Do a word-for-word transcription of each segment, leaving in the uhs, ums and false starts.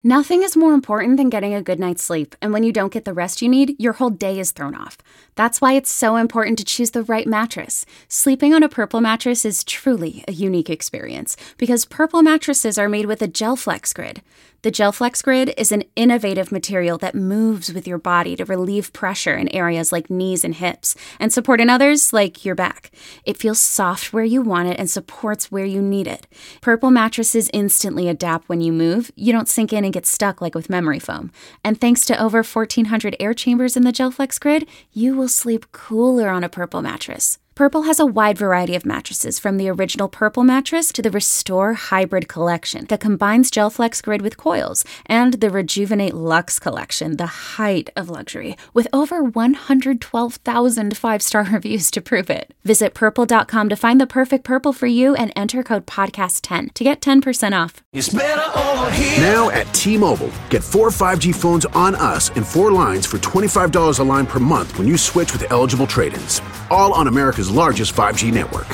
Nothing is more important than getting a good night's sleep, and when you don't get the rest you need, your whole day is thrown off. That's why it's so important to choose the right mattress. Sleeping on a Purple mattress is truly a unique experience, because Purple mattresses are made with a GelFlex Grid. The GelFlex Grid is an innovative material that moves with your body to relieve pressure in areas like knees and hips, and support in others like your back. It feels soft where you want it and supports where you need it. Purple mattresses instantly adapt when you move. You don't sink in and get stuck like with memory foam. And thanks to over fourteen hundred air chambers in the GelFlex Grid, you will sleep cooler on a Purple mattress. Purple has a wide variety of mattresses, from the original Purple mattress to the Restore Hybrid collection that combines GelFlex Grid with coils, and the Rejuvenate Luxe collection, the height of luxury, with over one hundred twelve thousand five-star reviews to prove it. Visit purple dot com to find the perfect Purple for you and enter code podcast ten to get ten percent off. It's better over here. Now at T-Mobile, get four five G phones on us and four lines for twenty-five dollars a line per month when you switch with eligible trade-ins. All on America's largest five G network.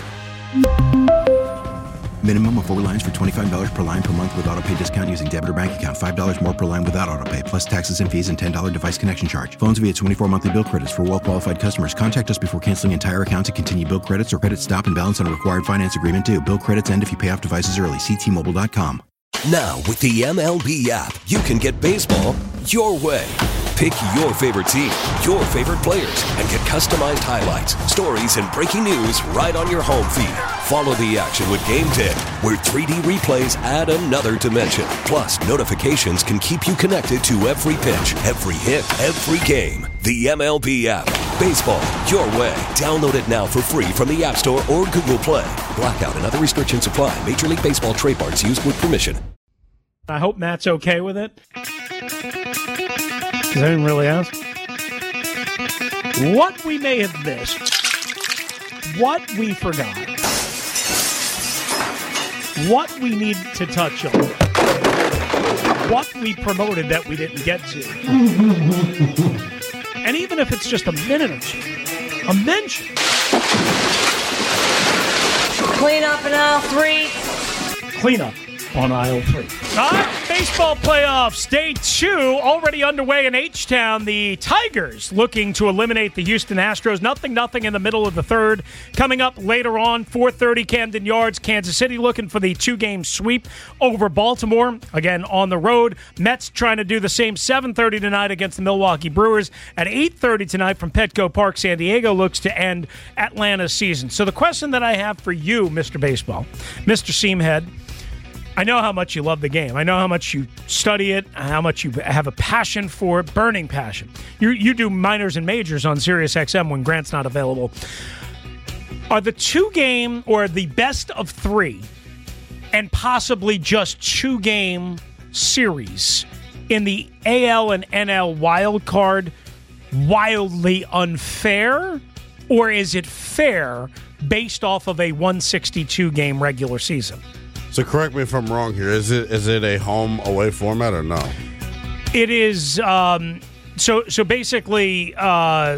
Minimum of four lines for twenty-five dollars per line per month with autopay discount using debit or bank account. five dollars more per line without autopay, plus taxes and fees and ten dollars device connection charge. Phones via twenty-four monthly bill credits for well-qualified customers. Contact us before canceling entire account to continue bill credits or credit stop and balance on a required finance agreement due. Bill credits end if you pay off devices early. See T Mobile dot com. Now, with the M L B app, you can get baseball your way. Pick your favorite team, your favorite players, and get customized highlights, stories, and breaking news right on your home feed. Follow the action with Game ten, where three D replays add another dimension. Plus, notifications can keep you connected to every pitch, every hit, every game. The M L B app. Baseball your way. Download it now for free from the App Store or Google Play. Blackout and other restrictions apply. Major League Baseball trademarks used with permission. I hope Matt's okay with it, because I didn't really ask. What we may have missed, what we forgot, what we need to touch on, what we promoted that we didn't get to. And even if it's just a minute or two, a mention. Clean up in aisle three. Clean up on aisle three. All right, baseball playoffs, day two, already underway in H-Town. The Tigers looking to eliminate the Houston Astros. Nothing, nothing in the middle of the third. Coming up later on, four thirty Camden Yards. Kansas City looking for the two-game sweep over Baltimore. Again, on the road. Mets trying to do the same. seven thirty tonight against the Milwaukee Brewers. At eight thirty tonight from Petco Park, San Diego looks to end Atlanta's season. So the question that I have for you, Mister Baseball, Mister Seamhead, I know how much you love the game. I know how much you study it, how much you have a passion for it, burning passion. You you do minors and majors on Sirius X M when Grant's not available. Are the two-game or the best of three and possibly just two-game series in the A L and N L wild card wildly unfair, or is it fair based off of a one sixty-two game regular season? So correct me if I'm wrong here. Is it is it a home away format or no? It is. Um, so so basically, uh,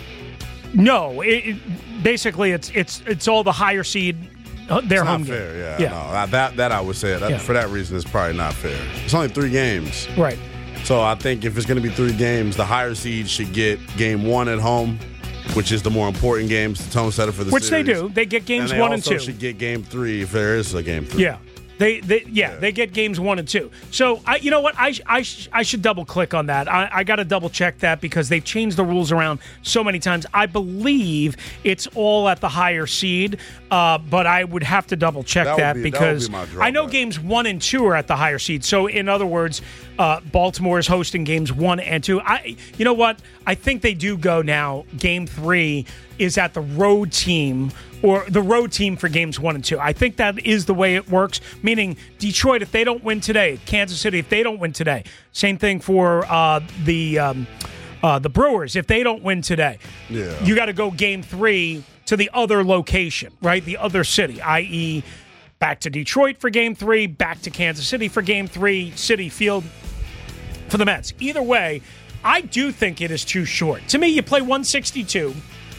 no. It, it, basically, it's it's it's all the higher seed. Uh, their it's home not game. fair. Yeah, yeah. No, that that I would say that, yeah. For that reason, it's probably not fair. It's only three games, right? So I think if it's going to be three games, the higher seed should get game one at home, which is the more important game, the tone setter for the which series. Which they do. They get games and one and two. They also should get game three if there is a game three. Yeah. They, they yeah, yeah, they get games one and two. So, I, you know what? I, I, I should double-click on that. I, I got to double-check that because they've changed the rules around so many times. I believe it's all at the higher seed, uh, but I would have to double-check that, that be, because that be I know games one and two are at the higher seed. So, in other words, uh, Baltimore is hosting games one and two. I, you know what? I think they do go now. Game three is at the road team or the road team for games one and two. I think that is the way it works, meaning Detroit, if they don't win today, Kansas City, if they don't win today, same thing for uh, the um, uh, the Brewers, if they don't win today, yeah. you got to go game three to the other location, right? The other city, that is back to Detroit for game three, back to Kansas City for game three, Citi Field for the Mets. Either way, I do think it is too short. To me, you play one sixty-two.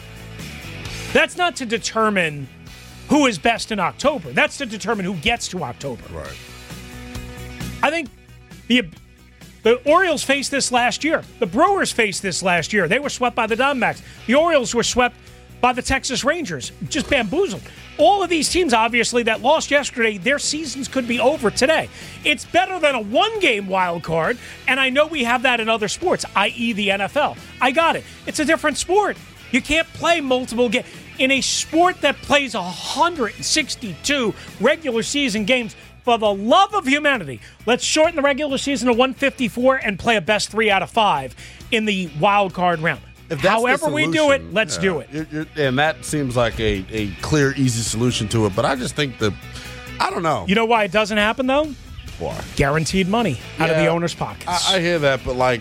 That's not to determine who is best in October. That's to determine who gets to October. Right. I think the The Orioles faced this last year. The Brewers faced this last year. They were swept by the Diamondbacks. The Orioles were swept by the Texas Rangers. Just bamboozled. All of these teams, obviously, that lost yesterday, their seasons could be over today. It's better than a one-game wild card, and I know we have that in other sports, that is the N F L. I got it. It's a different sport. You can't play multiple games. In a sport that plays one hundred sixty-two regular season games, for the love of humanity, let's shorten the regular season to one fifty-four and play a best three out of five in the wild card round. If that's However solution, we do it, let's yeah, do it. You're, you're, and that seems like a, a clear, easy solution to it. But I just think that, I don't know. You know why it doesn't happen, though? Why? Guaranteed money out yeah, of the owner's pockets. I, I hear that, but like,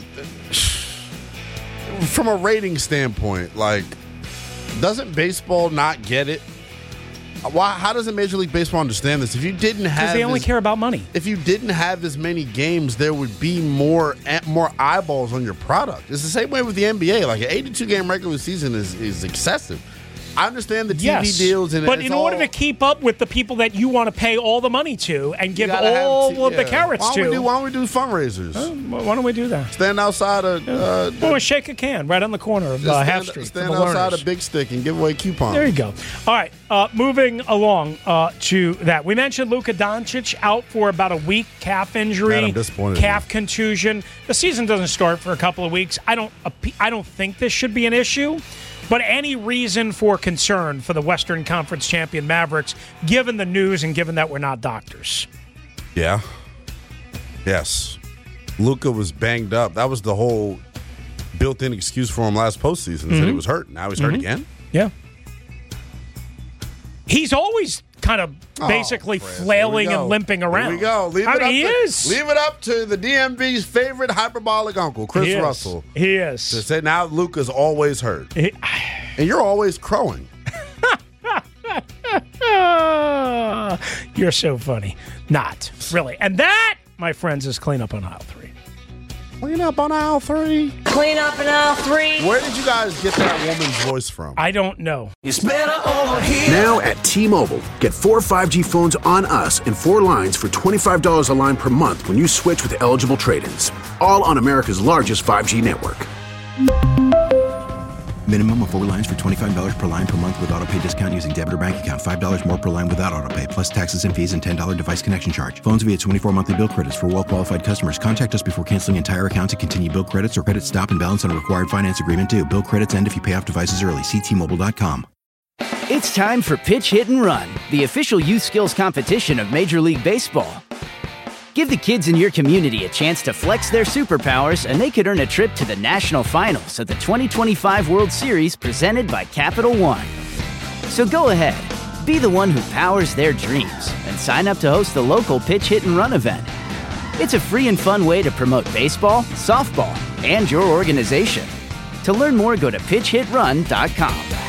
from a rating standpoint, like, doesn't baseball not get it? Why? How doesn't Major League Baseball understand this? If you didn't have, because they only this, care about money. If you didn't have as many games, there would be more more eyeballs on your product. It's the same way with the N B A. Like an eighty-two game regular season is is excessive. I understand the T V yes, deals, and but it's in all, order to keep up with the people that you want to pay all the money to and give all have, of yeah. the carrots why don't to, we do, why don't we do fundraisers? Uh, why don't we do that? Stand outside of. Uh, Or shake a can right on the corner of uh, stand, Half Street. Stand for the outside learners. of Big Stick and give away coupons. There you go. All right, uh, moving along uh, to that. We mentioned Luka Doncic out for about a week, calf injury, Man, I'm disappointed calf in contusion. The season doesn't start for a couple of weeks. I don't. I don't think this should be an issue. But any reason for concern for the Western Conference champion Mavericks, given the news and given that we're not doctors? Yeah. Yes. Luka was banged up. That was the whole built-in excuse for him last postseason. Mm-hmm. Said he was hurt. Now he's mm-hmm. hurt again? Yeah. He's always kind of basically oh, flailing and limping around. Here we go. Leave it, I mean, up he to, is. leave it up to the D M V's favorite hyperbolic uncle, Chris he Russell. He is. To say now Luka's always hurt. He, and you're always crowing. You're so funny. Not. Really. And that, my friends, is Clean Up on Aisle three. Clean up on aisle three. Clean up in aisle three. Where did you guys get that woman's voice from? I don't know. It's better over here. Now at T-Mobile, get four five G phones on us and four lines for twenty-five dollars a line per month when you switch with eligible trade-ins. All on America's largest five G network. Minimum of four lines for twenty-five dollars per line per month with autopay discount using debit or bank account. five dollars more per line without autopay, plus taxes and fees and ten dollars device connection charge. Phones via twenty-four monthly bill credits for well-qualified customers. Contact us before canceling entire account to continue bill credits or credit stop and balance on a required finance agreement due. Bill credits end if you pay off devices early. See T Mobile dot com. It's time for Pitch, Hit, and Run, the official youth skills competition of Major League Baseball. Give the kids in your community a chance to flex their superpowers, and they could earn a trip to the national finals of the twenty twenty-five World Series presented by Capital One. So go ahead, be the one who powers their dreams, and sign up to host the local Pitch, Hit, and Run event. It's a free and fun way to promote baseball, softball, and your organization. To learn more, go to pitch hit run dot com.